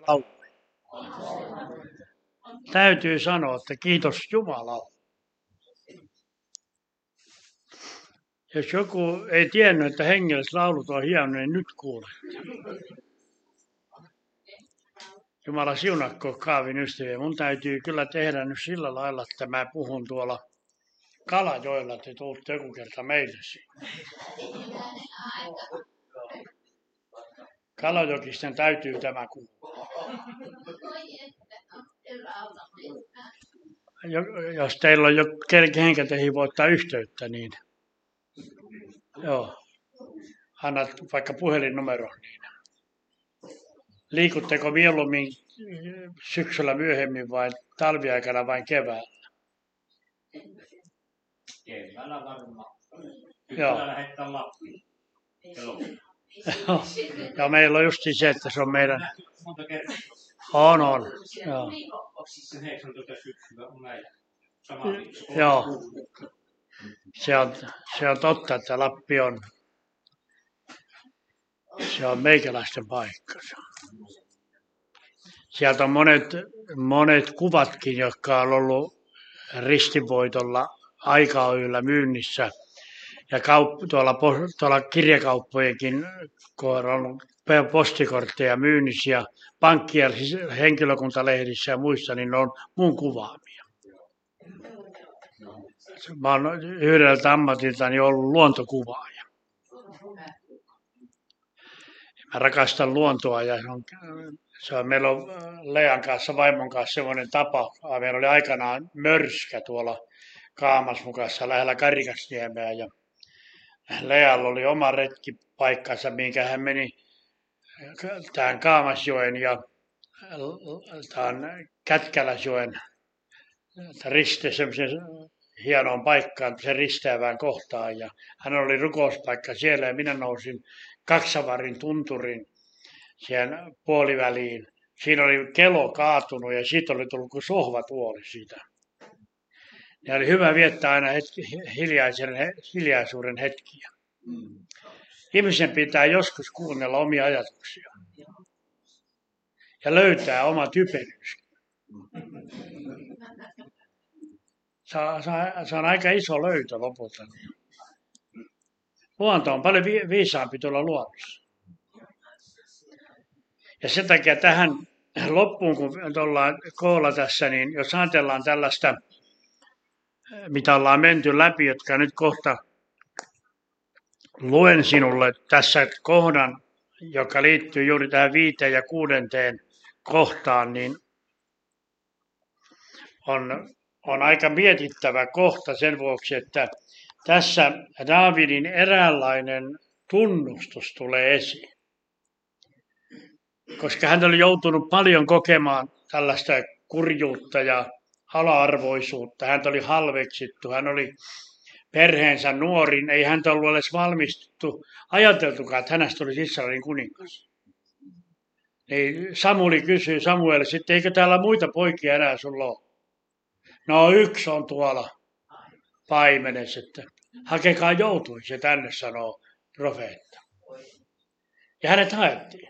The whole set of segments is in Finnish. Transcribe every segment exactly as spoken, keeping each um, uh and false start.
laulu. Täytyy sanoa, että kiitos Jumalalle. Jos joku ei tiennyt, että hengelliset laulut on hieno, niin nyt kuule. Jumala siunakko Kaavin ystäviä. Mun täytyy kyllä tehdä nyt sillä lailla, että mä puhun tuolla Kalajoella, että te tuutte joku kerta meille siinä. Kalajokisten täytyy tämä kuulla. Jos teillä on jo kenenkä teihin voi ottaa yhteyttä, niin joo, annat vaikka puhelinnumeron. Niin. Liikutteko mieluummin syksyllä myöhemmin vai talviaikana vai keväällä? Keväällä varmaan. Joo. Syksyllä lähdetään Lappiin. Ja meillä on just se, että se on meidän... Monta kertaa. On, on. Joo. yhdeksäntoista syksyllä on meidän. Sama Joo. Se on, se on totta, että Lappi on, se on meikäläisten paikka. Sieltä on monet, monet kuvatkin, jotka on ollut ristinvoitolla Aika-Oyllä myynnissä. Ja kaup- tuolla, tuolla kirjakauppojenkin, kun on ollut postikortteja myynnissä ja pankkien henkilökuntalehdissä ja muissa, niin ne on mun kuvaamia. Mä oon yhdeltä ammatiltani ollut luontokuvaaja. Mä rakastan luontoa ja se on, se on, meillä on Lean kanssa, vaimon kanssa semmoinen tapa. Meillä oli aikanaan mörskä tuolla Kaamasmukassa lähellä Karikasniemeä ja Lealla oli oma retkipaikkansa, minkä hän meni tähän Kaamasjoen ja tähän Kätkäläsjoen riste semmoisen hienoon paikkaan, sen risteävään kohtaan. Ja hän oli rukouspaikka siellä ja minä nousin Kaksavarin tunturin siihen puoliväliin. Siinä oli kelo kaatunut ja siitä oli tullut kuin sohvatuoli siitä. Ja oli hyvä viettää aina hetki, hiljaisen, hiljaisuuden hetkiä. Ihmisen pitää joskus kuunnella omia ajatuksia. Ja löytää oma typeryys. Se on aika iso löytö lopulta. Luonto on paljon viisaampi tuolla luonnossa. Ja sen takia tähän loppuun, kun ollaan koolla tässä, niin jos ajatellaan tällaista, mitä ollaan menty läpi, jotka nyt kohta luen sinulle tässä kohdan, joka liittyy juuri tähän viiteen ja kuudenteen kohtaan, niin on, on aika mietittävä kohta sen vuoksi, että tässä Daavidin eräänlainen tunnustus tulee esiin. Koska hän oli joutunut paljon kokemaan tällaista kurjuutta ja ala-arvoisuutta. Hän oli halveksittu, hän oli perheensä nuorin, ei häntä ollut edes valmistettu, ajateltukaan, että hänestä olisi Israelin kuningas. Niin Samuli kysyi Samuelille sitten, eikö täällä muita poikia enää sulla ole? No yksi on tuolla paimenessa, että hakekaa joutui, se tänne sanoo profeetta. Ja hänet haettiin.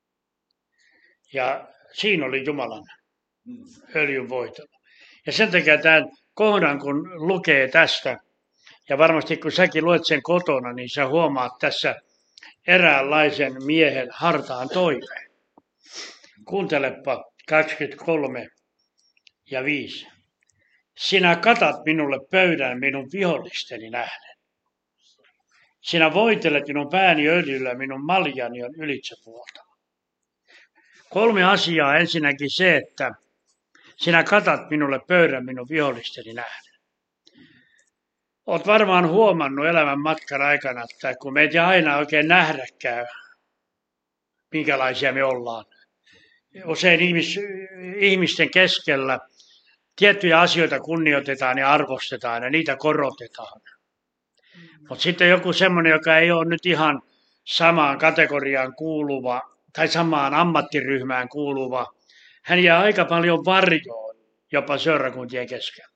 Ja siinä oli Jumalan öljyn voitelu. Ja sen takia tämän kohdan, kun lukee tästä, ja varmasti kun säkin luet sen kotona, niin sä huomaat tässä eräänlaisen miehen hartaan toiveen. Kuuntelepa kaksikymmentäkolme ja viisi. Sinä katat minulle pöydän minun vihollisteni nähden. Sinä voitelet minun pääni öljyllä, minun maljani on ylitsepuoltava. Kolme asiaa. Ensinnäkin se, että sinä katat minulle pöydän minun vihollisteni nähden. Olet varmaan huomannut elämän matkan aikana, että kun meitä ei aina oikein nähdäkään, minkälaisia me ollaan. Usein ihmis, ihmisten keskellä tiettyjä asioita kunnioitetaan ja arvostetaan ja niitä korotetaan. Mutta sitten joku semmoinen, joka ei ole nyt ihan samaan kategoriaan kuuluva tai samaan ammattiryhmään kuuluva, hän jää aika paljon varjoon jopa seurakuntien keskellä.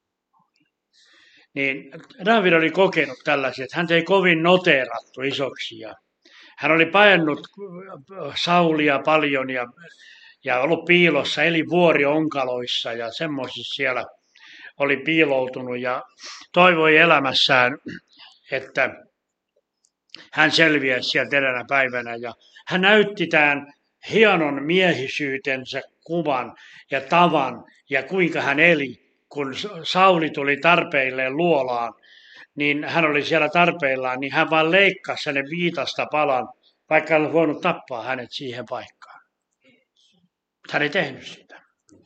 Niin Daavid oli kokenut tällaisia, että häntä ei kovin noteerattu isoksi. Ja hän oli paennut Saulia paljon ja, ja ollut piilossa, eli vuorionkaloissa ja semmoisissa siellä oli piiloutunut ja toivoi elämässään, että hän selviäisi sieltä eräänä päivänä. Ja hän näytti tämän hienon miehisyytensä kuvan ja tavan ja kuinka hän eli. Kun Sauli tuli tarpeilleen luolaan, niin hän oli siellä tarpeillaan, niin hän vaan leikkasi hänen viitasta palan, vaikka hän olisi voinut tappaa hänet siihen paikkaan. Hän ei tehnyt sitä.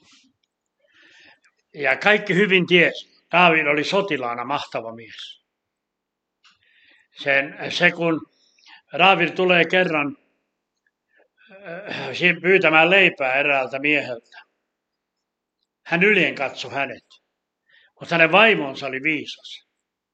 Ja kaikki hyvin tiesi, Daavid oli sotilaana mahtava mies. Sen, se kun Daavid tulee kerran äh, pyytämään leipää eräältä mieheltä, hän ylien katsoi hänet, mutta hänen vaimonsa oli viisas.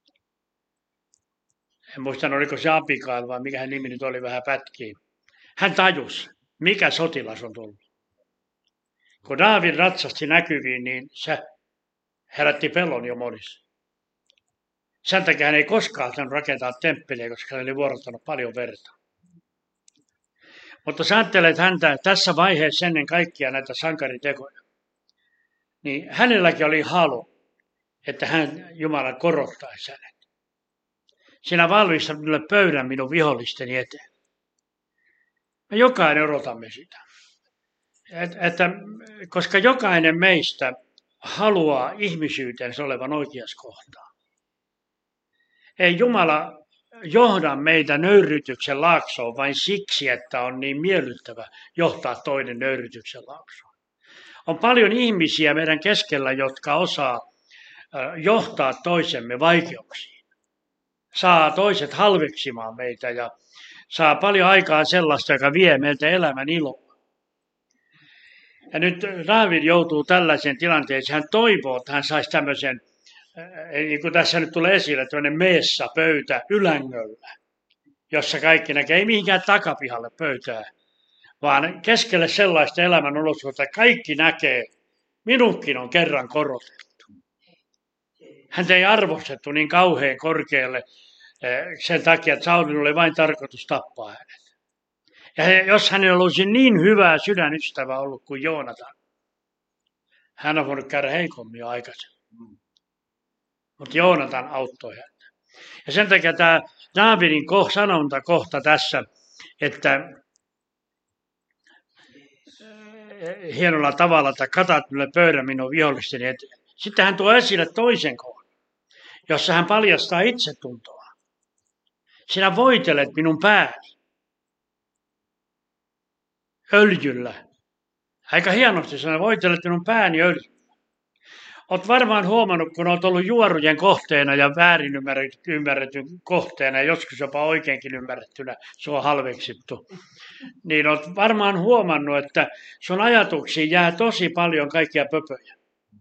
En muista, oliko se Abigail vai mikä hän nimi nyt oli, vähän pätkiin. Hän tajusi, mikä sotilas on tullut. Kun Daavid ratsasti näkyviin, niin se herätti pelon jo monissa. Sen takia hän ei koskaan saanut rakentaa temppeliä, koska hän oli vuorottanut paljon verta. Mutta sä ajattelet häntä tässä vaiheessa ennen kaikkia näitä sankaritekoja, niin hänelläkin oli halu, että hän Jumala korottaisi hänet. Sinä valmistat minulle pöydän minun vihollisteni eteen. Me jokainen odotamme sitä. Et, että, koska jokainen meistä haluaa ihmisyytensä olevan oikeassa kohtaa. Ei Jumala johda meitä nöyrytyksen laaksoon vain siksi, että on niin miellyttävä johtaa toinen nöyrytyksen laaksoon. On paljon ihmisiä meidän keskellä, jotka osaa johtaa toisemme vaikeuksiin. Saa toiset halveksimaan meitä ja saa paljon aikaa sellaista, joka vie meiltä elämän iloa. Ja nyt Daavid joutuu tällaiseen tilanteeseen. Hän toivoo, että hän saisi tämmöisen, niin kuin tässä nyt tulee esille, tämmöinen meessä pöytä ylängöllä, jossa kaikki näkee, ei mihinkään takapihalle pöytää, vaan keskelle sellaista elämän olosuhteita, että kaikki näkee, minunkin on kerran korotettu. Häntä ei arvostettu niin kauhean korkealle sen takia, että Saulin oli vain tarkoitus tappaa hänet. Ja jos hänellä olisi niin hyvä sydänystävä ollut kuin Joonatan, hän on voinut käydä heikommin jo aikaisemmin. Mutta Joonatan auttoi häntä. Ja sen takia tämä Daavidin sanonta kohta tässä, että hienolla tavalla, että katat minulle pöydän minun vihollisteni eteen. Sitten hän tuo esille toisen kohdan, jossa hän paljastaa itsetuntoa. Sinä voitelet minun pääni öljyllä. Aika hienosti sinä voitelet minun pääni öljyllä. Olet varmaan huomannut, kun olet ollut juorujen kohteena ja väärin ymmärretyn kohteena, ja joskus jopa oikeinkin ymmärrettynä, se on halveksittu, niin olet varmaan huomannut, että sun ajatuksiin jää tosi paljon kaikkia pöpöjä.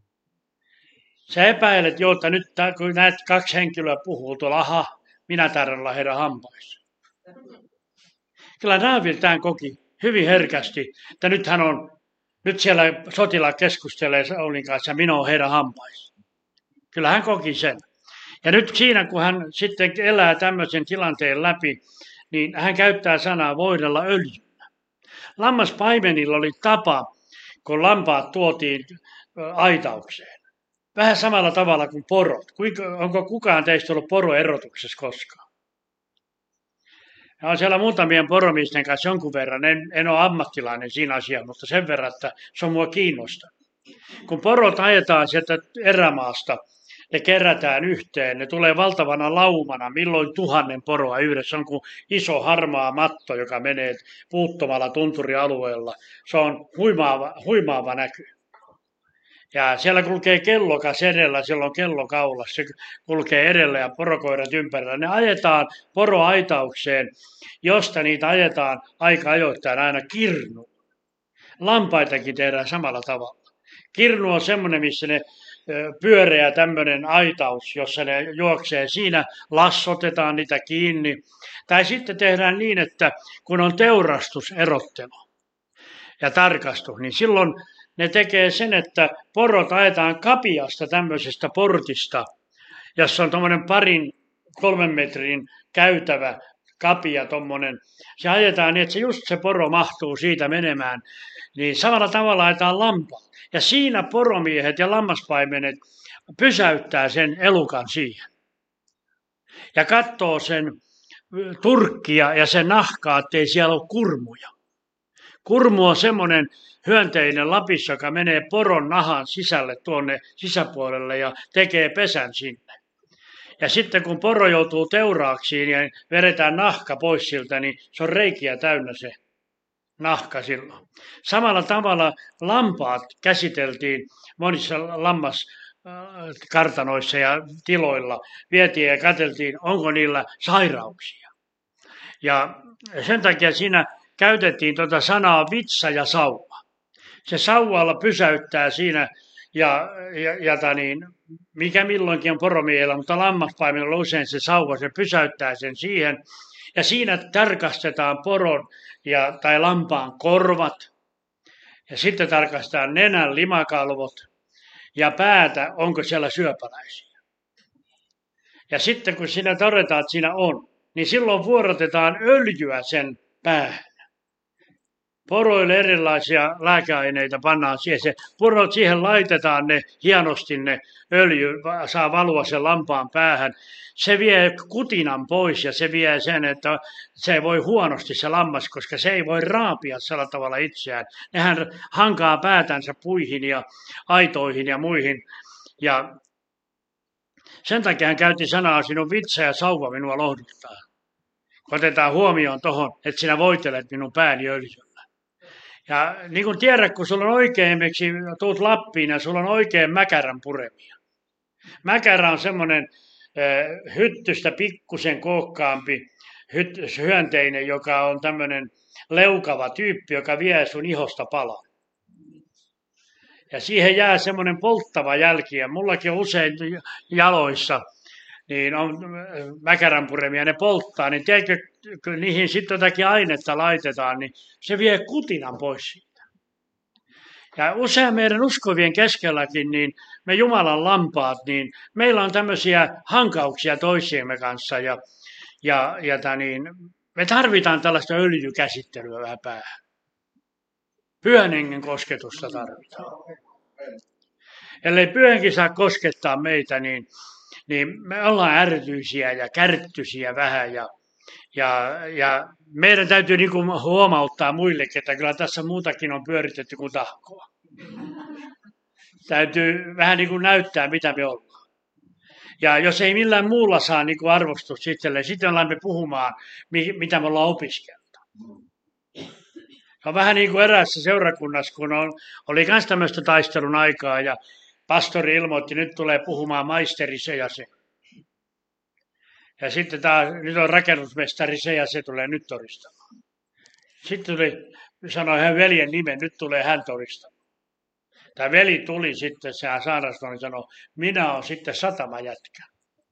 Sä epäilet, jo, että nyt kun näet kaksi henkilöä puhuu tuolla, aha, minä tarjolla heidän hampaissa. Kyllä Daavid tämän koki hyvin herkästi, että nyt hän on, nyt siellä sotilaat keskustelee Saulin kanssa ja minä olen heidän hampaissa. Kyllä hän koki sen. Ja nyt siinä, kun hän sitten elää tämmöisen tilanteen läpi, niin hän käyttää sanaa voidella öljyllä. Lammaspaimenilla oli tapa, kun lampaat tuotiin aitaukseen. Vähän samalla tavalla kuin porot. Kuinka, onko kukaan teistä ollut poroerotuksessa koskaan? Ja on siellä muutamien poromiesten kanssa jonkun verran. En, en ole ammattilainen siinä asiassa, mutta sen verran, että se on mua kiinnostanut. Kun porot ajetaan sieltä erämaasta, ne kerätään yhteen. Ne tulee valtavana laumana, milloin tuhannen poroa yhdessä. On kuin iso harmaa matto, joka menee puuttomalla tunturialueella. Se on huimaava, huimaava näky. Ja siellä kulkee kellokas edellä, siellä on kello kaulassa, se kulkee edellä ja porokoirat ympärillä. Ne ajetaan poroaitaukseen, josta niitä ajetaan aika ajoittain aina kirnu. Lampaitakin tehdään samalla tavalla. Kirnu on semmoinen, missä ne pyöreä tämmöinen aitaus, jossa ne juoksee. Siinä lassotetaan niitä kiinni. Tai sitten tehdään niin, että kun on teurastuserottelu ja tarkastus, niin silloin ne tekee sen, että porot ajetaan kapiasta tämmöisestä portista, jossa on tuommoinen parin, kolmen metrin käytävä kapia tuommoinen. Se ajetaan niin, että se just se poro mahtuu siitä menemään niin samalla tavalla ajetaan lampaa. Ja siinä poromiehet ja lammaspaimenet pysäyttää sen elukan siihen. Ja katsoo sen turkkia ja sen nahkaa, ettei siellä ole kurmuja. Kurmu on semmoinen hyönteinen lapis, joka menee poron nahan sisälle tuonne sisäpuolelle ja tekee pesän sinne. Ja sitten kun poro joutuu teuraaksiin ja vedetään nahka pois siltä, niin se on reikiä täynnä se nahka silloin. Samalla tavalla lampaat käsiteltiin monissa lammaskartanoissa ja tiloilla. Vietiin ja katseltiin, onko niillä sairauksia. Ja sen takia siinä käytettiin tuota sanaa vitsa ja sauva. Se sauvalla pysäyttää siinä, ja, ja, ja niin, mikä milloinkin on poromiehellä, mutta lammaspaimenella usein se sauva, se pysäyttää sen siihen. Ja siinä tarkastetaan poron ja, tai lampaan korvat, ja sitten tarkastetaan nenän limakalvot ja päätä, onko siellä syöpäläisiä. Ja sitten kun siinä todetaan, että siinä on, niin silloin vuorotetaan öljyä sen päähän. Poroille erilaisia lääkeaineita pannaan siihen. Se porot siihen laitetaan ne hienosti, ne öljy saa valua sen lampaan päähän. Se vie kutinan pois ja se vie sen, että se voi huonosti se lammas, koska se ei voi raapia sillä tavalla itseään. Nehän hankaa päätänsä puihin ja aitoihin ja muihin. Ja sen takia hän käytti sanaa, sinun vitsa ja sauva minua lohduttaa. Otetaan huomioon tuohon, että sinä voitelet minun pääni öljyllä. Ja niin kuin tiedät, kun sulla on oikein, miksi tuut Lappiin ja sulla on oikein mäkärän puremia. Mäkärä on semmoinen äh, hyttystä pikkusen kookkaampi hyt, hyönteinen, joka on tämmöinen leukava tyyppi, joka vie sun ihosta palaa. Ja siihen jää semmoinen polttava jälki, ja mullakin on usein jaloissa, niin on mäkäränpuremia, ne polttaa, niin tiedätkö, kun niihin sitten jotakin ainetta laitetaan, niin se vie kutinan pois siitä. Ja usein meidän uskovien keskelläkin, niin me Jumalan lampaat, niin meillä on tämmöisiä hankauksia toisiemme kanssa, ja, ja, ja niin, me tarvitaan tällaista öljykäsittelyä vähän päähän. Pyhän hengen kosketusta tarvitaan. Ellei pyhänkin saa koskettaa meitä, niin, niin me ollaan ärtyisiä ja kärttyisiä vähän. Ja, ja, ja meidän täytyy niin kuin huomauttaa muillekin, että kyllä tässä muutakin on pyöritetty kuin tahkoa. Täytyy vähän niin kuin näyttää, mitä me ollaan. Ja jos ei millään muulla saa niin kuin arvostus itselleen, sitten ollaan puhumaan, mitä me ollaan opiskeltu. On vähän niin kuin eräässä seurakunnassa, kun on, oli myös tämmöistä taistelun aikaa ja pastori ilmoitti, että nyt tulee puhumaan maisteri se ja se. Ja sitten taas, nyt on rakennusmestari se ja se tulee nyt todistamaan. Sitten tuli, sanoi hän veljen nimen, nyt tulee hän todistamaan. Tämä veli tuli sitten, se saarnastuoli sanoi, minä olen sitten satamajätkä.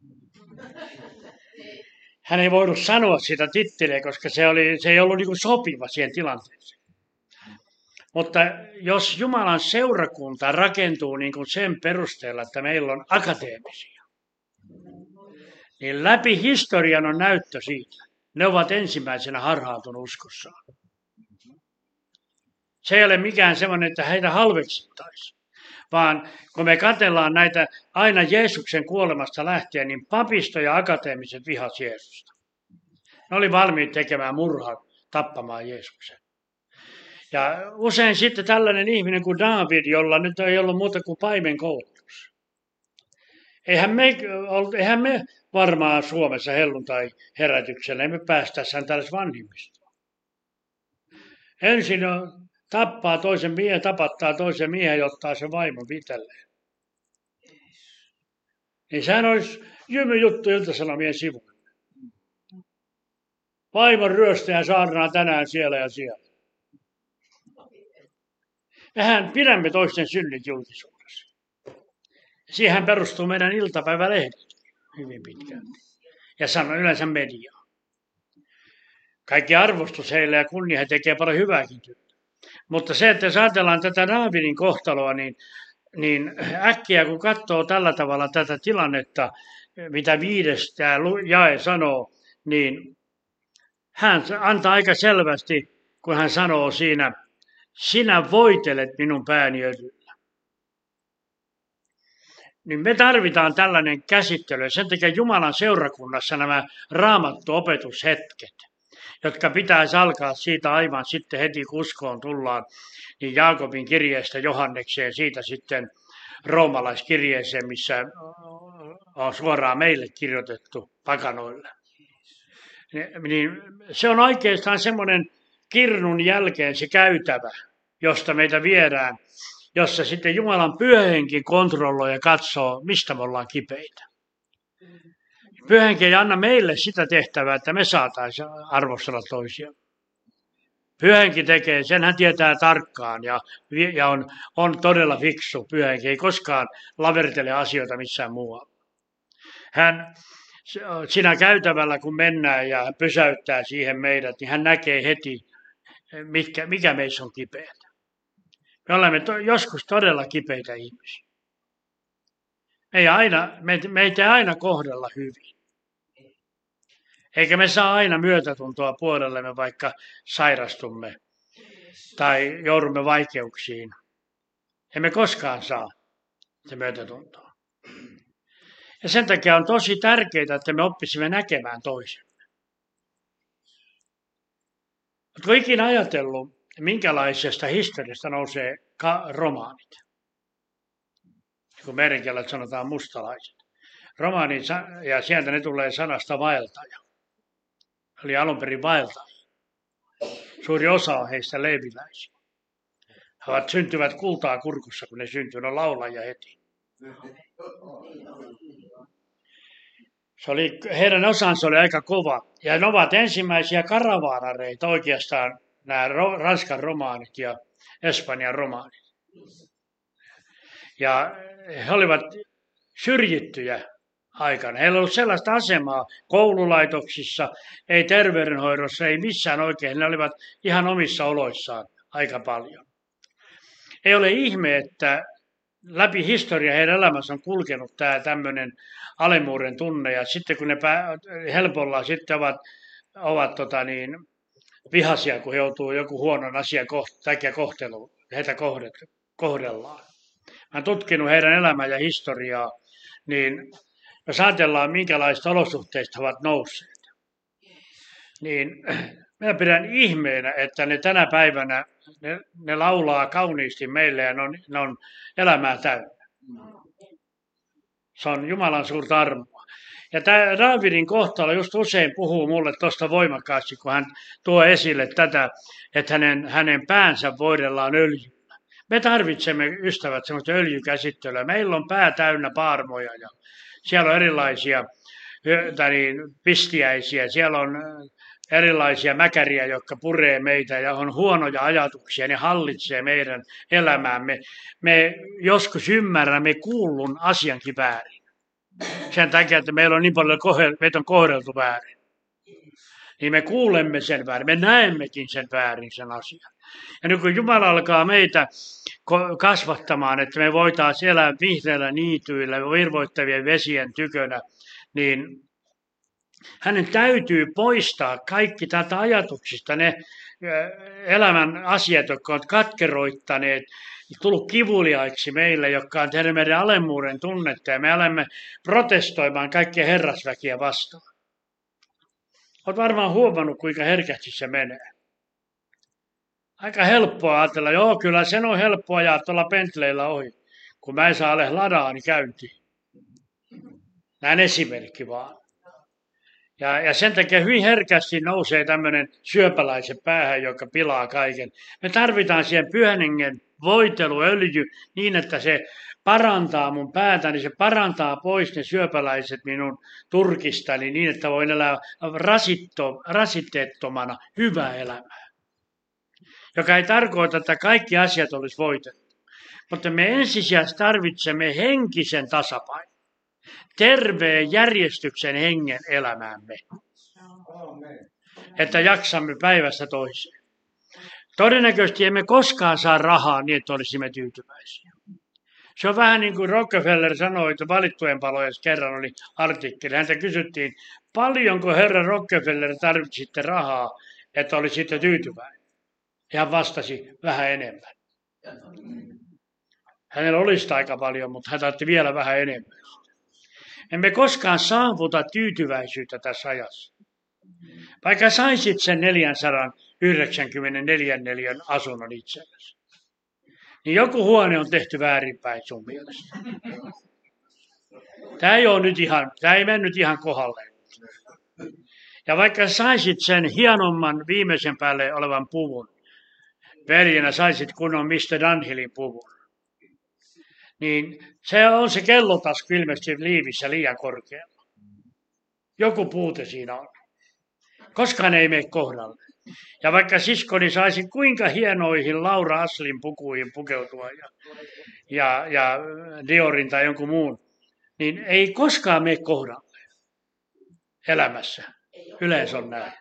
Hän ei voinut sanoa sitä titteliä, koska se, oli, se ei ollut niin kuin sopiva siihen tilanteeseen. Mutta jos Jumalan seurakunta rakentuu niin kuin sen perusteella, että meillä on akateemisia, niin läpi historian on näyttö siitä. Ne ovat ensimmäisenä harhaantunut uskossaan. Se ei ole mikään semmoinen, että heitä halveksittaisiin, vaan kun me katsellaan näitä aina Jeesuksen kuolemasta lähtien, niin papisto ja akateemiset vihas Jeesusta. Ne oli valmiit tekemään murhan, tappamaan Jeesuksen. Ja usein sitten tällainen ihminen kuin Daavid, jolla nyt ei ollut muuta kuin paimenkoulutus. Eihän me, eihän me varmaan Suomessa helluntai-herätyksellä, emme päästäisi tällaisen vanhimmistoon. Ensin tappaa toisen miehen, tapattaa toisen miehen ja ottaa sen vaimon itselleen. Niin sehän olisi jymyjuttu Ilta-Sanomien sivuilla. Vaimon ryöstäjä saarnaa tänään siellä ja siellä. Mehän pidämme toisten synnit julkisuudessa. Siihen perustuu meidän iltapäivälehdet hyvin pitkään. Ja sanon yleensä mediaa. Kaikki arvostus heille ja kunnia, he tekee paljon hyvääkin työtä. Mutta se, että jos ajatellaan tätä Daavidin kohtaloa, niin, niin äkkiä kun katsoo tällä tavalla tätä tilannetta, mitä viides tämä jae sanoo, niin hän antaa aika selvästi, kun hän sanoo siinä, sinä voitelet minun pääni öljyllä. Niin me tarvitaan tällainen käsittely. Sen takia Jumalan seurakunnassa nämä raamattuopetushetket, jotka pitäisi alkaa siitä aivan sitten heti kuskoon tullaan, niin Jaakobin kirjeestä Johannekseen, siitä sitten roomalaiskirjeeseen, missä on suoraan meille kirjoitettu pakanoille. Niin se on oikeastaan semmoinen kirnun jälkeen se käytävä, josta meitä viedään, jossa sitten Jumalan pyhähenki kontrolloi ja katsoo, mistä me ollaan kipeitä. Pyhähenki ei anna meille sitä tehtävää, että me saataisiin arvostella toisia. Pyhähenki tekee, sen hän tietää tarkkaan ja, ja on, on todella fiksu. Pyhähenki ei koskaan lavertele asioita missään muualla. Hän siinä käytävällä, kun mennään ja hän pysäyttää siihen meidät, niin hän näkee heti, mikä, mikä meissä on kipeätä. Me olemme to, joskus todella kipeitä ihmisiä. Me ei aina, me, meitä ei aina kohdella hyvin. Eikä me saa aina myötätuntoa puolellemme, vaikka sairastumme tai joudumme vaikeuksiin. Emme koskaan saa se myötätuntoa. Ja sen takia on tosi tärkeää, että me oppisimme näkemään toisemme. Oletko ikinä ajatellut, minkälaisesta historiasta nousee romaanit? Kun meidän kielellä sanotaan mustalaiset. Romaanit, ja sieltä ne tulee sanasta vaeltaja. Eli alun perin vaeltajia. Suuri osa on heistä leeviläisiä. He ovat syntyvät kultaa kurkussa, kun ne syntyvät, on laulajia heti. Se oli, heidän osansa oli aika kova. Ja ne ovat ensimmäisiä karavaanareita oikeastaan, nämä Ranskan romaanit ja Espanjan romaanit. Ja he olivat syrjittyjä aikana. Heillä ei ollut sellaista asemaa koululaitoksissa, ei terveydenhoidossa, ei missään oikein. Ne olivat ihan omissa oloissaan aika paljon. Ei ole ihme, että läpi historia heidän elämänsä on kulkenut tämä tämmöinen alemmuuden tunne. Ja sitten kun ne helpolla sitten ovat, ovat tota niin, vihaisia, kun he joutuu joku huonon asian takia kohteluun, heitä kohdellaan. Mä olen tutkinut heidän elämää ja historiaa, niin jos ajatellaan, minkälaista olosuhteista ovat nousseet, niin minä pidän ihmeenä, että ne tänä päivänä, ne, ne laulaa kauniisti meille ja ne on, ne on elämää täynnä. Se on Jumalan suurta armoa. Ja tämä Daavidin kohtalo just usein puhuu mulle tuosta voimakkaasti, kun hän tuo esille tätä, että hänen, hänen päänsä voidellaan öljyllä. Me tarvitsemme, ystävät, semmoista öljykäsittelyä. Meillä on pää täynnä paarmoja ja siellä on erilaisia niin, pistiäisiä, siellä on erilaisia mäkäriä, jotka puree meitä ja on huonoja ajatuksia, ne hallitsee meidän elämäämme. Me joskus ymmärrämme kuullun asiankin väärin. Sen takia, että meillä on niin paljon, meitä on kohdeltu väärin. Niin me kuulemme sen väärin, me näemmekin sen väärin sen asian. Ja nyt kun Jumala alkaa meitä kasvattamaan, että me voitaisiin elää vihreillä niityillä, virvoittavien vesien tykönä, niin hänen täytyy poistaa kaikki tätä ajatuksista, ne elämän asiat, jotka ovat katkeroittaneet, tullut kivuliaiksi meille, jotka on tehnyt meidän alemmuuden tunnetta, ja me alamme protestoimaan kaikkia herrasväkiä vastaan. Olet varmaan huomannut, kuinka herkästi se menee. Aika helppoa ajatella, joo, kyllä sen on helppoa ajaa tuolla Bentleyllä ohi, kun mä en saa ole ladaani käyntiin. Näin esimerkki vaan. Ja, ja sen takia hyvin herkästi nousee tämmöinen syöpäläisen päähän, joka pilaa kaiken. Me tarvitaan siihen pyhän hengen voiteluöljy niin, että se parantaa mun päätäni, se parantaa pois ne syöpäläiset minun turkistani niin, että voin elää rasitto, rasitteettomana hyvää elämää. Joka ei tarkoita, että kaikki asiat olisi voitettu. Mutta me ensisijaisesti tarvitsemme henkisen tasapainon. Terveen järjestyksen hengen elämäämme. Että jaksamme päivästä toiseen. Todennäköisesti emme koskaan saa rahaa niin, että olisimme tyytyväisiä. Se on vähän niin kuin Rockefeller sanoi, että valittujen palojen kerran oli artikkeli. Häntä kysyttiin, paljonko herra Rockefeller tarvitsitte rahaa, että olisitte tyytyväinen. Ja hän vastasi vähän enemmän. Hänellä oli sitä aika paljon, mutta hän tarvitsi vielä vähän enemmän. Emme koskaan saavuta tyytyväisyyttä tässä ajassa. Vaikka saisit sen neljäsataayhdeksänkymmentäneljä neliön asunnon itsellesi, niin joku huone on tehty väärinpäin sun mielestä. Tämä ei ole nyt ihan, tämä ei mennyt ihan kohdalleen. Ja vaikka saisit sen hienomman viimeisen päälle olevan puvun, veljenä saisit kunnon mister Dunhillin puvun, niin se on se kellotasku ilmeisesti liivissä liian korkealla. Joku puute siinä on. Koskaan ei mene kohdalle. Ja vaikka siskoni saisi kuinka hienoihin Laura Aslin pukuihin pukeutua ja, ja, ja Diorin tai jonkun muun, niin ei koskaan mene kohdalle elämässä. Yleensä on näin.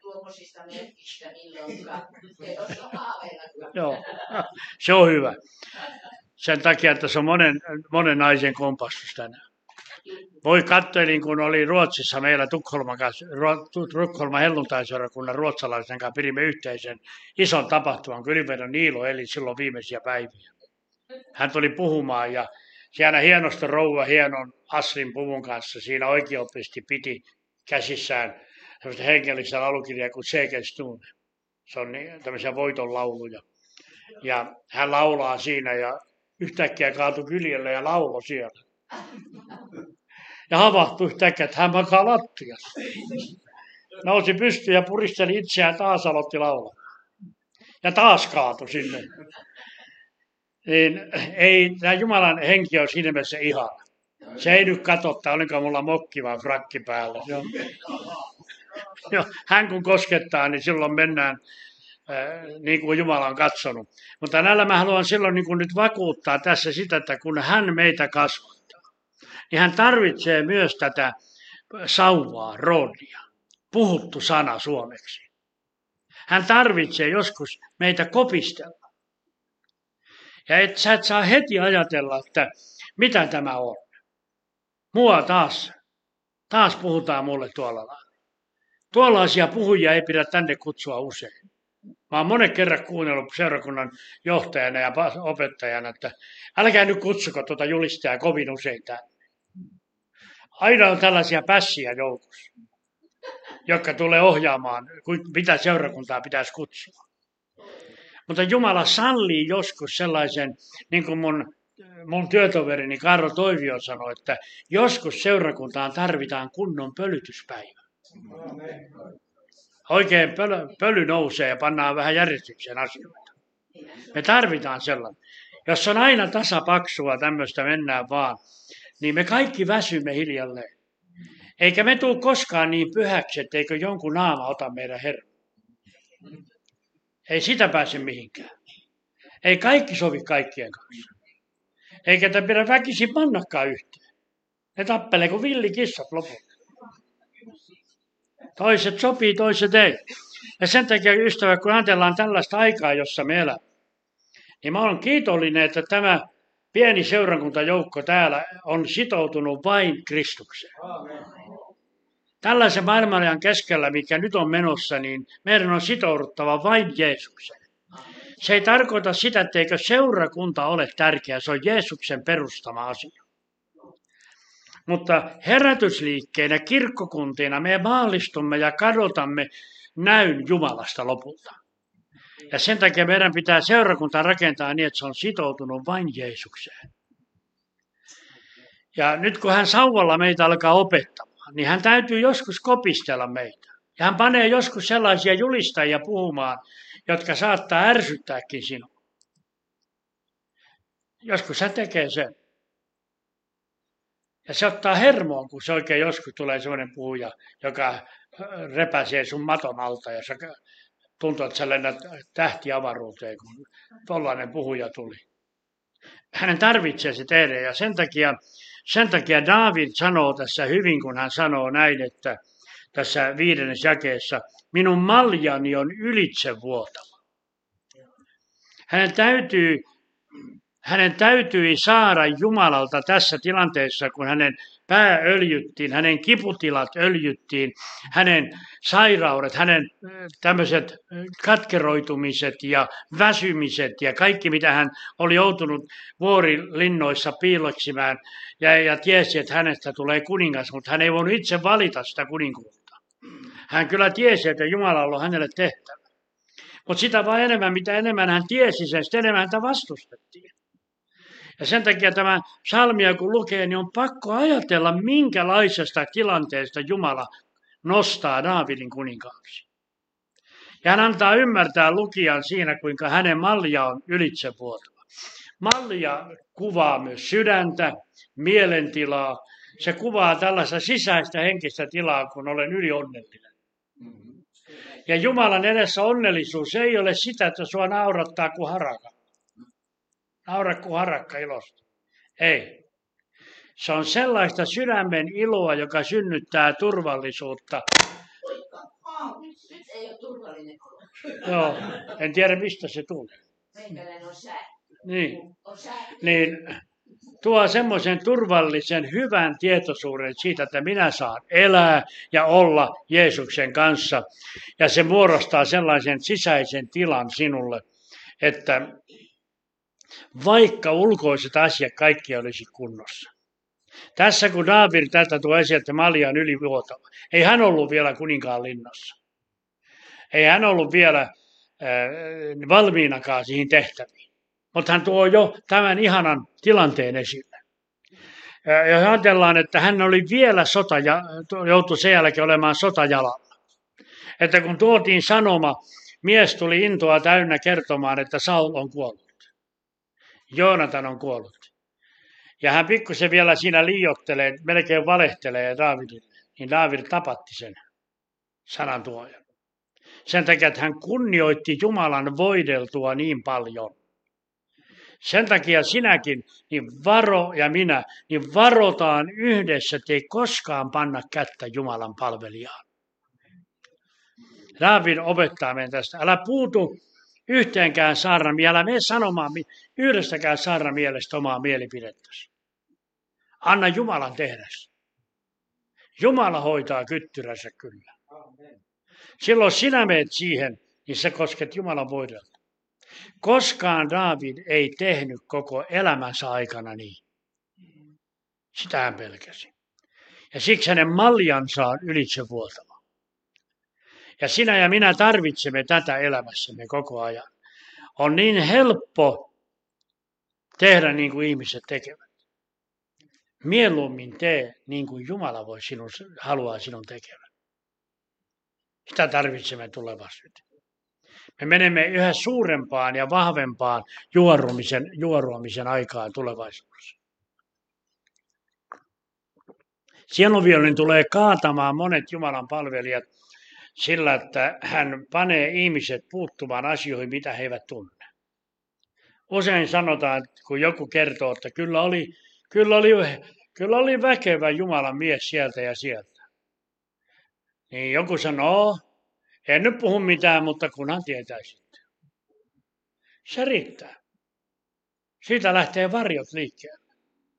Joo, se on hyvä. Sen takia, että se on monen, monen naisen kompastus tänään. Voi katselin, kun oli Ruotsissa meillä Tukholman, kanssa, Tukholman helluntaiseurakunnan ruotsalaisen kanssa pidimme yhteisen ison tapahtuman, kun Ylivedon Niilo eli silloin viimeisiä päiviä. Hän tuli puhumaan ja siellä hienosta rouva hienon Aslin puvun kanssa siinä oikeoppisesti piti käsissään sellaista hengellistä laulukirjaa kuin Segelstune. Se on niin, tämmöisiä voiton lauluja. Ja hän laulaa siinä ja yhtäkkiä kaatui kyljelle ja lauloi siellä. Ja havahtui yhtäkkiä, että hän makaa lattiassa. Nousi pystyyn ja puristeli itseään, taas aloitti laulaa. Ja taas kaatui sinne. Niin ei, tämä Jumalan henki on siinä mielessä ihana. Se ei nyt katsota, olinko mulla mokki vai frakki päällä. Joo. Joo, hän kun koskettaa, niin silloin mennään äh, niin kuin Jumala on katsonut. Mutta näillä mä haluan silloin niin kuin nyt vakuuttaa tässä sitä, että kun hän meitä kasvattaa, niin hän tarvitsee myös tätä sauvaa, roodia, puhuttu sana suomeksi. Hän tarvitsee joskus meitä kopistella. Ja et sä et saa heti ajatella, että mitä tämä on. Mua taas, taas puhutaan mulle tuolla lailla. Tuollaisia puhujia ei pidä tänne kutsua usein. Mä oon monen kerran kuunnellut seurakunnan johtajana ja opettajana, että älkää nyt kutsuko tuota julistajaa kovin usein tänne. Aina on tällaisia pässiä joukossa, jotka tulee ohjaamaan, mitä seurakuntaa pitäisi kutsua. Mutta Jumala sallii joskus sellaisen, niin kuin mun, mun työtoverini Karro Toivio sanoi, että joskus seurakuntaan tarvitaan kunnon pölytyspäivä. Oikein pöly, pöly nousee ja pannaan vähän järjestykseen asioita. Me tarvitaan sellainen. Jos on aina tasapaksua, tämmöistä mennään vaan, niin me kaikki väsymme hiljalleen. Eikä me tule koskaan niin pyhäksi, etteikö jonkun naama ota meidän Herra. Ei sitä pääse mihinkään. Ei kaikki sovi kaikkien kanssa. Eikä tämä pidä väkisin pannakaan yhteen. Ne tappelee kuin villikissat lopulta. Toiset sopii, toiset ei. Ja sen takia, ystävä, kun ajatellaan tällaista aikaa, jossa me elämme, niin mä olen kiitollinen, että tämä pieni seurakuntajoukko täällä on sitoutunut vain Kristukseen. Tällaisen maailmanajan keskellä, mikä nyt on menossa, niin meidän on sitouduttava vain Jeesukseen. Se ei tarkoita sitä, etteikö seurakunta ole tärkeä, se on Jeesuksen perustama asia. Mutta herätysliikkeinä, kirkkokuntina me maallistumme ja kadotamme näyn Jumalasta lopulta. Ja sen takia meidän pitää seurakunta rakentaa niin, että se on sitoutunut vain Jeesukseen. Ja nyt kun hän sauvalla meitä alkaa opettamaan, niin hän täytyy joskus kopistella meitä. Ja hän panee joskus sellaisia julistajia puhumaan, jotka saattaa ärsyttääkin sinua. Joskus hän tekee sen. Ja se ottaa hermoon, kun se oikein joskus tulee sellainen puhuja, joka repäsee sun maton alta ja tuntuu, että sä lennät tähtiavaruuteen, kun tollainen puhuja tuli. Hänen tarvitsee se tehdä ja sen takia, sen takia Daavid sanoo tässä hyvin, kun hän sanoo näin, että tässä viidennessä jakeessa, minun maljani on ylitsevuotava. Hänen täytyy Hänen täytyi saada Jumalalta tässä tilanteessa, kun hänen pää öljyttiin, hänen kiputilat öljyttiin, hänen sairaudet, hänen tämmöiset katkeroitumiset ja väsymiset ja kaikki, mitä hän oli joutunut vuorilinnoissa piiloksimään ja, ja tiesi, että hänestä tulee kuningas, mutta hän ei voinut itse valita sitä kuninkuutta. Hän kyllä tiesi, että Jumala on hänelle tehtävä. Mutta sitä vaan enemmän, mitä enemmän hän tiesi sen, sitä enemmän häntä vastustettiin. Ja sen takia tämä psalmia kun lukee, niin on pakko ajatella, minkälaisesta tilanteesta Jumala nostaa Daavidin kuninkaaksi. Ja hän antaa ymmärtää lukijan siinä, kuinka hänen mallia on ylitsevuotava. Mallia kuvaa myös sydäntä, mielentilaa. Se kuvaa tällaista sisäistä henkistä tilaa, kun olen ylionnellinen. Ja Jumalan edessä onnellisuus ei ole sitä, että sua naurattaa kuin haraka. Naura kuin harakka ilosta. Ei. Se on sellaista sydämen iloa, joka synnyttää turvallisuutta. Nyt ei ole turvallinen. Joo, en tiedä mistä se tulee. Meikäläinen on sää. Niin. On sää. Niin tuo semmoisen turvallisen, hyvän tietoisuuden siitä, että minä saan elää ja olla Jeesuksen kanssa. Ja se muodostaa sellaisen sisäisen tilan sinulle, että vaikka ulkoiset asiat kaikki olisi kunnossa. Tässä kun Daavid tätä tuo esiin, että malja on ylivuotava. Ei hän ollut vielä kuninkaan linnassa. Ei hän ollut vielä äh, valmiinakaan siihen tehtäviin. Mutta hän tuo jo tämän ihanan tilanteen esille. Ja jos ajatellaan, että hän oli vielä sota ja joutui sen jälkeen olemaan sotajalalla. Että kun tuotiin sanoma, mies tuli intoa täynnä kertomaan, että Saul on kuollut. Joonatan on kuollut. Ja hän pikkusen vielä siinä liiottelee, melkein valehtelee Daavidille. Niin Daavid tapatti sen sanan tuojan. Sen takia, että hän kunnioitti Jumalan voideltua niin paljon. Sen takia sinäkin, niin varo ja minä, niin varotaan yhdessä, ettei koskaan panna kättä Jumalan palvelijaan. Daavid opettaa meidän tästä. Älä puutu yhteenkään saarnan mieleen, älä mene sanomaan yhdestäkään saarnan mielestä omaa mielipidettäsi. Anna Jumalan tehdä. Jumala hoitaa kyttyränsä kyllä. Silloin sinä menet siihen, niin sä kosket Jumalan voidelta. Koskaan Daavid ei tehnyt koko elämänsä aikana niin. Sitä hän pelkäsi. Ja siksi hänen maljansa on ylitsevuotava. Ja sinä ja minä tarvitsemme tätä elämässämme koko ajan. On niin helppo tehdä niin kuin ihmiset tekevät. Mieluummin tee niin kuin Jumala voi sinun, haluaa sinun tekevän. Sitä tarvitsemme tulevaisuuteen. Me menemme yhä suurempaan ja vahvempaan juorumisen, juoruamisen aikaan tulevaisuudessa. Sielunvihollinen tulee kaatamaan monet Jumalan palvelijat sillä, että hän panee ihmiset puuttumaan asioihin, mitä he eivät tunne. Usein sanotaan, kun joku kertoo, että kyllä oli, kyllä oli, kyllä oli väkevä Jumalan mies sieltä ja sieltä. Niin joku sanoo, en nyt puhu mitään, mutta kunhan tietäisitte. Se riittää. Siitä lähtee varjot liikkeelle.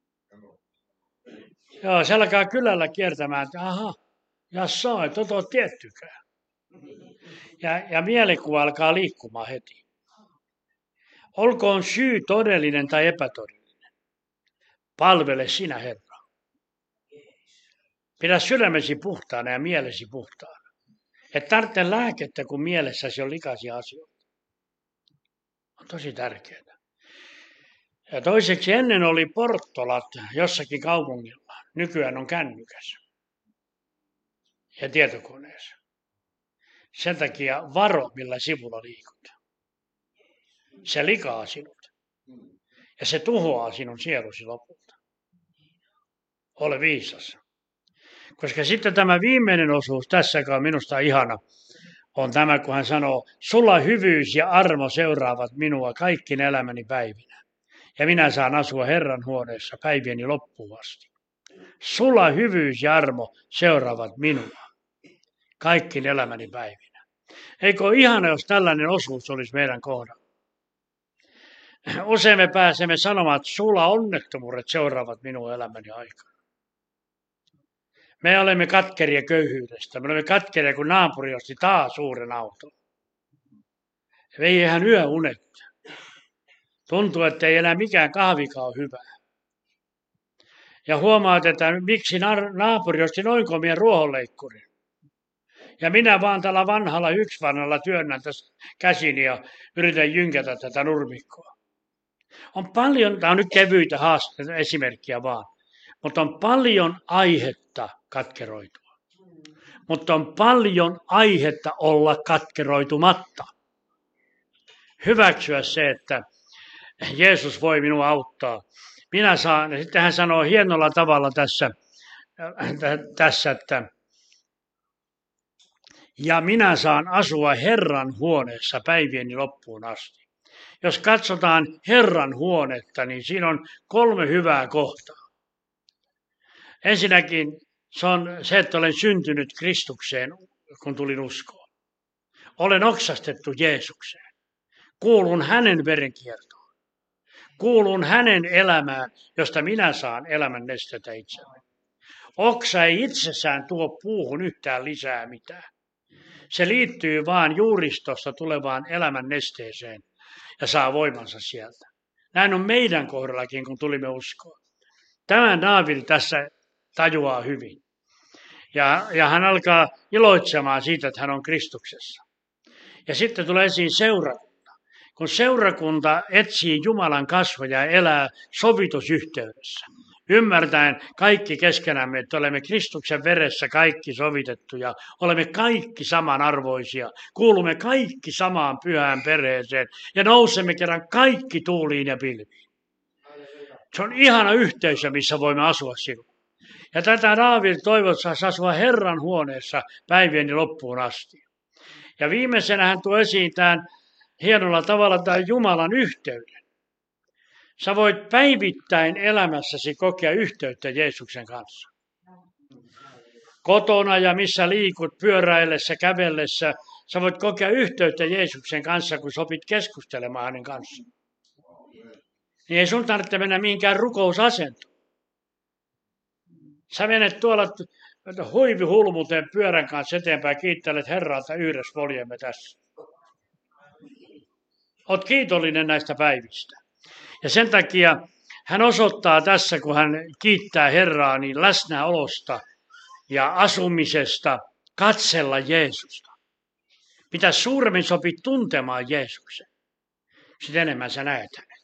Joo, se alkaa kylällä kiertämään, että aha, ja saa, et ole tiettykään. Ja, ja mielikuva alkaa liikkumaan heti. Olkoon syy todellinen tai epätodellinen. Palvele sinä Herraa. Pidä sydämesi puhtaana ja mielesi puhtaana. Et tarvitse lääkettä, kun mielessäsi on likaisia asioita. On tosi tärkeää. Ja toiseksi ennen oli porttolat jossakin kaupungilla. Nykyään on kännykäs ja tietokoneessa. Sen takia varo, millä sivulla liikut. Se likaa sinut. Ja se tuhoaa sinun sielusi lopulta. Ole viisas. Koska sitten tämä viimeinen osuus, tässä joka on minusta ihana, on tämä, kun hän sanoo, sulla hyvyys ja armo seuraavat minua kaikkina elämäni päivinä. Ja minä saan asua Herran huoneessa päivieni loppuun asti. Sulla hyvyys ja armo seuraavat minua kaikkin elämäni päivinä. Eikö ole ihana, jos tällainen osuus olisi meidän kohdalla? Usein me pääsemme sanomaan, että sulla onnettomuudet seuraavat minun elämäni aikana. Me olemme katkeria köyhyydestä. Me olemme katkeria, kun naapuri osti taas suuren auton. Vei ihan yöunet. Tuntuu, että ei enää mikään kahvikaan ole hyvää. Ja huomaat, että miksi naapuri osti noin komien ruohonleikkurin. Ja minä vaan tällä vanhalla yksivannalla työnnän tässä käsini ja yritän jynkätä tätä nurmikkoa. On paljon, tämä on nyt kevyitä haasteita, esimerkkiä vaan, mutta on paljon aihetta katkeroitua. Mutta on paljon aihetta olla katkeroitumatta. Hyväksyä se, että Jeesus voi minua auttaa. Minä saan, sitten hän sanoo hienolla tavalla tässä, tässä, että ja minä saan asua Herran huoneessa päivieni loppuun asti. Jos katsotaan Herran huonetta, niin siinä on kolme hyvää kohtaa. Ensinnäkin se on se, että olen syntynyt Kristukseen, kun tulin uskoon. Olen oksastettu Jeesukseen. Kuulun hänen verenkiertoon. Kuulun hänen elämään, josta minä saan elämän nestettä itselleni. Oksa ei itsessään tuo puuhun yhtään lisää mitään. Se liittyy vaan juuristosta tulevaan elämän nesteeseen ja saa voimansa sieltä. Näin on meidän kohdallakin, kun tulimme uskoon. Tämän Daavid tässä tajuaa hyvin. Ja, ja hän alkaa iloitsemaan siitä, että hän on Kristuksessa. Ja sitten tulee esiin seurakunta. Kun seurakunta etsii Jumalan kasvoja ja elää sovitusyhteydessä, ymmärtäen kaikki keskenämme, että olemme Kristuksen veressä kaikki sovitettuja, olemme kaikki samanarvoisia, kuulumme kaikki samaan pyhään perheeseen ja nousemme kerran kaikki tuuliin ja pilviin. Se on ihana yhteisö, missä voimme asua silloin. Ja tätä Daavid toivoi, että saisi asua Herran huoneessa päivieni loppuun asti. Ja viimeisenä hän tuo esiin tämän hienolla tavalla tämän Jumalan yhteyden. Sä voit päivittäin elämässäsi kokea yhteyttä Jeesuksen kanssa. Kotona ja missä liikut, pyöräillessä, kävellessä, sä voit kokea yhteyttä Jeesuksen kanssa, kun sopit keskustelemaan hänen kanssaan. Niin ei sun tarvitse mennä mihinkään rukousasentoon. Sä menet tuolla huivihulmuteen pyörän kanssa eteenpäin, kiittelet Herralta yhdessä voljemme tässä. Oot kiitollinen näistä päivistä. Ja sen takia hän osoittaa tässä, kun hän kiittää Herraa, niin läsnäolosta ja asumisesta katsella Jeesusta. Mitä suuremmin sopit tuntemaan Jeesuksen, sitä enemmän sä näet hänet.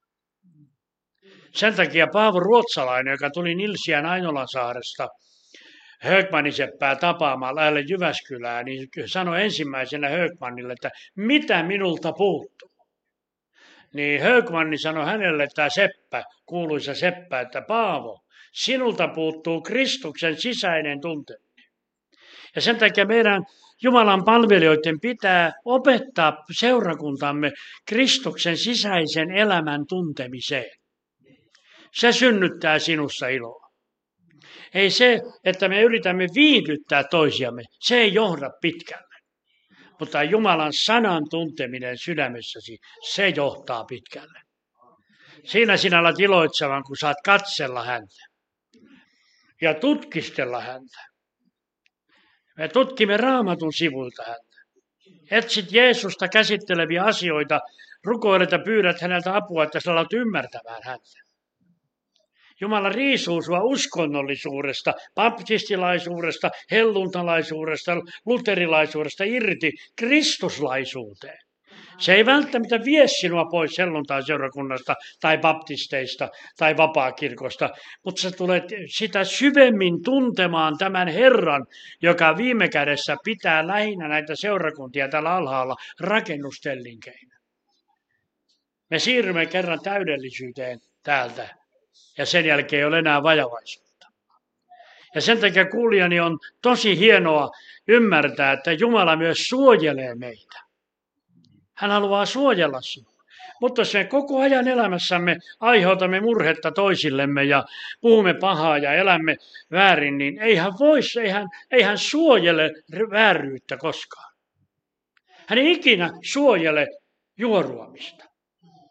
Sen takia Paavo Ruotsalainen, joka tuli Nilsiän Ainolansaaresta Högmaniseppää tapaamaan lähelle Jyväskylää, niin sanoi ensimmäisenä Högmanille, että mitä minulta puuttuu. Niin Högmanni sanoi hänelle, tämä Seppä, kuuluisa Seppä, että Paavo, sinulta puuttuu Kristuksen sisäinen tunteminen. Ja sen takia meidän Jumalan palvelijoiden pitää opettaa seurakuntamme Kristuksen sisäisen elämän tuntemiseen. Se synnyttää sinussa iloa. Ei se, että me yritämme viihdyttää toisiamme, se ei johda pitkälle. Mutta Jumalan sanan tunteminen sydämessäsi, se johtaa pitkälle. Siinä sinä olet iloitsevan, kun saat katsella häntä ja tutkistella häntä. Me tutkimme Raamatun sivuilta häntä. Etsit Jeesusta käsitteleviä asioita, rukoilet ja pyydät häneltä apua, että sä alat ymmärtämään häntä. Jumala riisuu sua uskonnollisuudesta, baptistilaisuudesta, helluntalaisuudesta, luterilaisuudesta irti kristuslaisuuteen. Se ei välttämättä vie sinua pois helluntai-seurakunnasta tai baptisteista tai vapaakirkosta, mutta sä tulet sitä syvemmin tuntemaan tämän Herran, joka viime kädessä pitää lähinnä näitä seurakuntia täällä alhaalla rakennustellinkeinä. Me siirrymme kerran täydellisyyteen täältä. Ja sen jälkeen ei ole enää vajavaisuutta. Ja sen takia kuulijani on tosi hienoa ymmärtää, että Jumala myös suojelee meitä. Hän haluaa suojella sinua. Mutta jos me koko ajan elämässämme aiheutamme murhetta toisillemme ja puhumme pahaa ja elämme väärin, niin ei hän voisi, ei hän, ei hän suojele vääryyttä koskaan. Hän ei ikinä suojele juoruamista.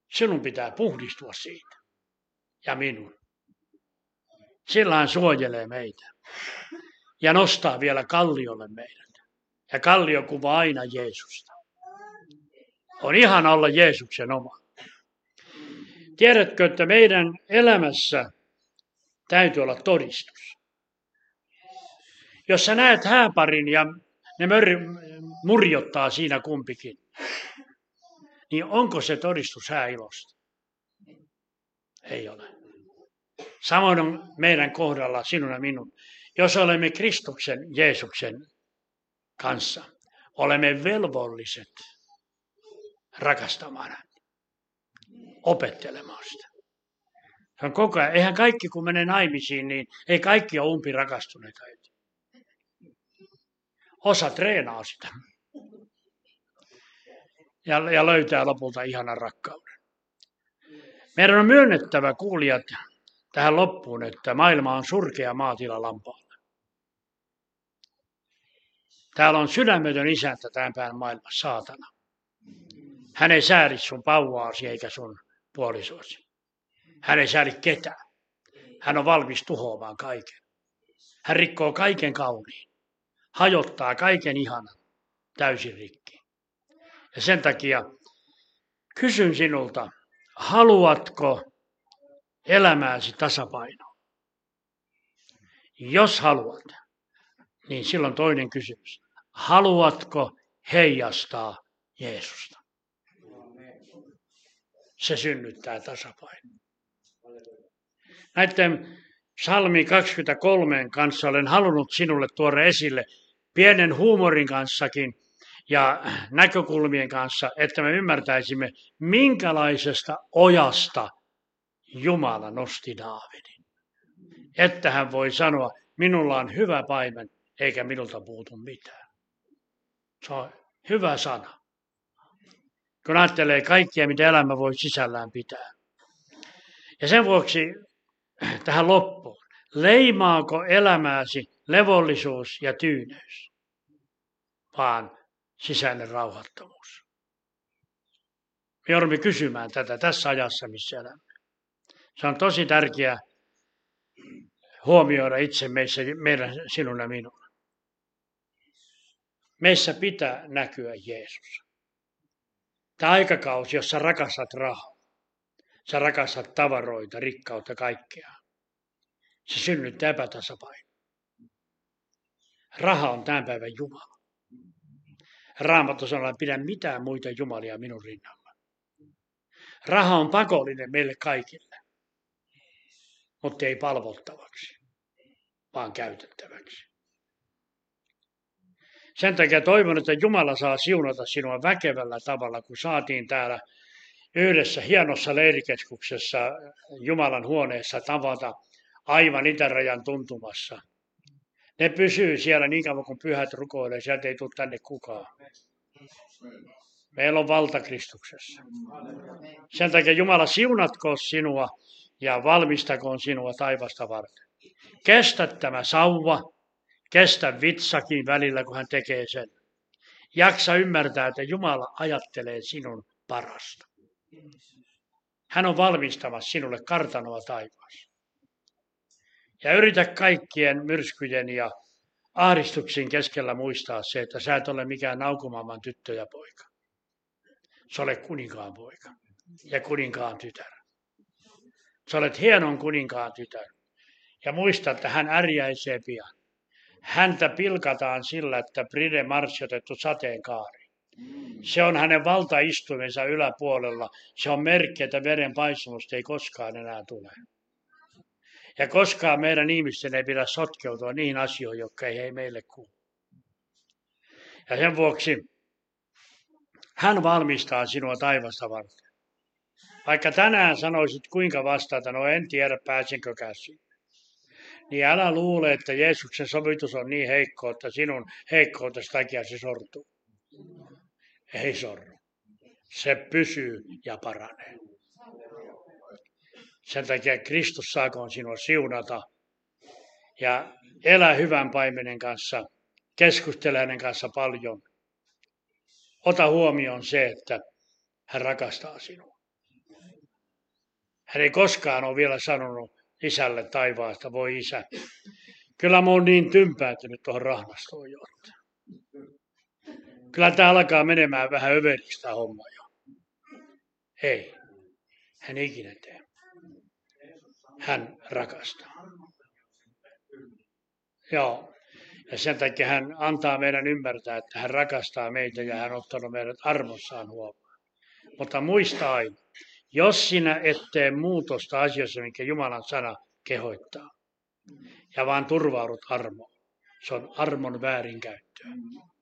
Sinun pitää puhdistua siitä. Ja minun. Sillä hän suojelee meitä. Ja nostaa vielä kalliolle meidät. Ja kallio kuvaa aina Jeesusta. On ihana olla Jeesuksen oma. Tiedätkö, että meidän elämässä täytyy olla todistus. Jos sä näet hääparin ja ne murjottaa siinä kumpikin, niin onko se todistus hääilosta? Ei ole. Samoin on meidän kohdalla, sinun ja minun. Jos olemme Kristuksen, Jeesuksen kanssa, olemme velvolliset rakastamaan häntä, opettelemaan sitä. Se on koko ajan. Eihän kaikki, kun menee naimisiin, niin ei kaikki ole umpi rakastuneita. Osa treenaa sitä. Ja, ja löytää lopulta ihanan rakkauden. Meidän on myönnettävä, kuulijat, tähän loppuun, että maailma on surkea maatila lampaalla. Täällä on sydämetön isäntä tämän päivän maailmassa, saatana. Hän ei säädi sun pauvaasi eikä sun puolisoasi. Hän ei säädi ketään. Hän on valmis tuhoamaan kaiken. Hän rikkoo kaiken kauniin. Hajottaa kaiken ihanan täysin rikki. Ja sen takia kysyn sinulta, haluatko elämääsi tasapainoa? Jos haluat, niin silloin toinen kysymys. Haluatko heijastaa Jeesusta? Se synnyttää tasapainon. Näiden psalmi kaksikymmentäkolme kanssa olen halunnut sinulle tuoda esille pienen huumorin kanssakin ja näkökulmien kanssa, että me ymmärtäisimme, minkälaisesta ojasta Jumala nosti Daavidin. Että hän voi sanoa, minulla on hyvä paimen, eikä minulta puutu mitään. Se on hyvä sana. Kun ajattelee kaikkia, mitä elämä voi sisällään pitää. Ja sen vuoksi tähän loppuun. Leimaako elämääsi levollisuus ja tyyneys, vaan sisäinen rauhattomuus? Me joudumme kysymään tätä tässä ajassa, missä elämme. Se on tosi tärkeää huomioida itse meissä, meidän, sinun ja minun. Meissä pitää näkyä Jeesus. Tämä aikakausi, jos sä rakastat rahaa, sä rakastat tavaroita, rikkautta, kaikkea. Se synnyttää epätasapainoa. Raha on tämän päivän Jumala. Raamattu sanoo, että pidä mitään muita jumalia minun rinnalla. Raha on pakollinen meille kaikille, mutta ei palvottavaksi, vaan käytettäväksi. Sen takia toivon, että Jumala saa siunata sinua väkevällä tavalla, kun saatiin täällä yhdessä hienossa leirikeskuksessa Jumalan huoneessa tavata aivan itärajan tuntumassa. Ne pysyy siellä niin kauan kuin pyhät rukoilee, sieltä ei tule tänne kukaan. Meillä on valta Kristuksessa. Sen takia Jumala siunatkoon sinua ja valmistakoon sinua taivasta varten. Kestä tämä sauva, kestä vitsakin välillä, kun hän tekee sen. Jaksa ymmärtää, että Jumala ajattelee sinun parasta. Hän on valmistamassa sinulle kartanoa taivaassa. Ja yritä kaikkien myrskyjen ja ahdistuksien keskellä muistaa se, että sä et ole mikään naukumaailman tyttö ja poika. Sä olet kuninkaan poika ja kuninkaan tytär. Sä olet hienon kuninkaan tytär. Ja muista, että hän ärjäisee pian. Häntä pilkataan sillä, että Bride marssiotettu sateenkaari. Se on hänen valtaistuimensa yläpuolella. Se on merkki, että veren paisumusta ei koskaan enää tule. Ja koskaan meidän ihmisten ei pidä sotkeutua niihin asioihin, jotka ei meille kuulu. Ja sen vuoksi hän valmistaa sinua taivasta varten. Vaikka tänään sanoisit kuinka vastata, no en tiedä pääsenkö käsiin. Niin älä luule, että Jeesuksen sovitus on niin heikko, että sinun heikkoutesi takia se sortuu. Ei sorru. Se pysyy ja paranee. Sen takia Kristus saakoon sinua siunata ja elä hyvän paimenen kanssa, keskustele hänen kanssa paljon. Ota huomioon se, että hän rakastaa sinua. Hän ei koskaan ole vielä sanonut isälle taivaasta, voi isä. Kyllä mä oon niin tympäätynyt tuohon rahnastoon jo. Kyllä tämä alkaa menemään vähän överiksi tämä homma jo. Ei. Hän ikinä tee. Hän rakastaa. Joo. Ja sen takia hän antaa meidän ymmärtää, että hän rakastaa meitä ja hän on ottanut meidät armossaan huomioon. Mutta muista aina, jos sinä et tee muutosta asioissa, minkä Jumalan sana kehoittaa, ja vaan turvaudut armoon, se on armon väärinkäyttöä.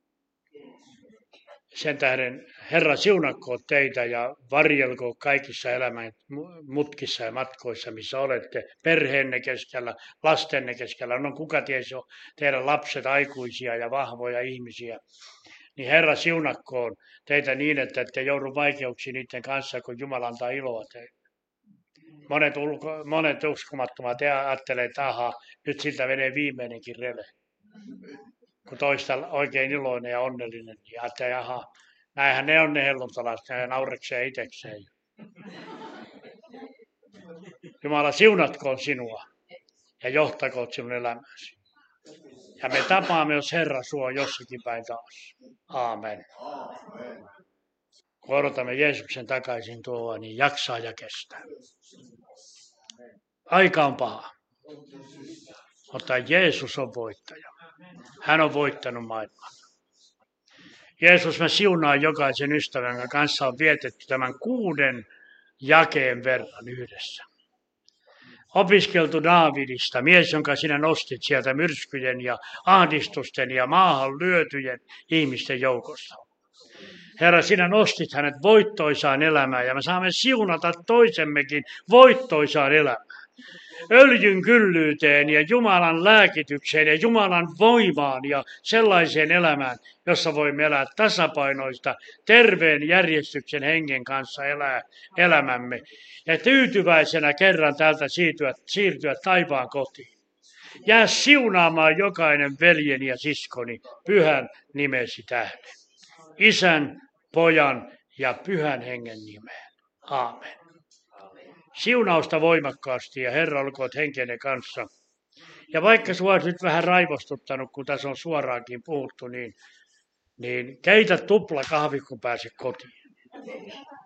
Sen tähden Herra siunakkoon teitä ja varjelkoon kaikissa elämän mutkissa ja matkoissa, missä olette, perheenne keskellä, lastenne keskellä. No kuka tiesi jo teidän lapset aikuisia ja vahvoja ihmisiä. Niin Herra siunakkoon teitä niin, että ette joudu vaikeuksiin niiden kanssa, kun Jumala antaa iloa teille. Monet, ulko, monet uskomattomat ajattelee, että aha, nyt siltä menee viimeinenkin rele. Kun toista oikein iloinen ja onnellinen, niin ajattelee, aha, näinhän ne on ne helluntalaiset, ja naurekseen itsekseen. Jumala siunatkoon sinua ja johtakoon sinun elämäsi. Ja me tapaamme, jos Herra suo jossakin päin taas. Aamen. Kun odotamme Jeesuksen takaisin tuolla, niin jaksaa ja kestää. Aika on paha, mutta Jeesus on voittaja. Hän on voittanut maailman. Jeesus, mä siunaan jokaisen ystävän, jonka kanssa on vietetty tämän kuuden jakeen verran yhdessä. Opiskeltu Daavidista, mies, jonka sinä nostit sieltä myrskyjen ja ahdistusten ja maahan lyötyjen ihmisten joukosta. Herra, sinä nostit hänet voittoisaan elämään ja me saamme siunata toisemmekin voittoisaan elämään. Öljyn kyllyyteen ja Jumalan lääkitykseen ja Jumalan voimaan ja sellaiseen elämään, jossa voimme elää tasapainoista, terveen järjestyksen hengen kanssa elää elämämme. Ja tyytyväisenä kerran täältä siirtyä, siirtyä taivaan kotiin. Jää siunaamaan jokainen veljeni ja siskoni pyhän nimesi tähden. Isän, pojan ja pyhän hengen nimeen. Aamen. Siunausta voimakkaasti ja Herra olkoot henkenne kanssa. Ja vaikka sinua olisi nyt vähän raivostuttanut, kun tässä on suoraankin puhuttu, niin, niin keitä tupla kahvi, kun pääset kotiin.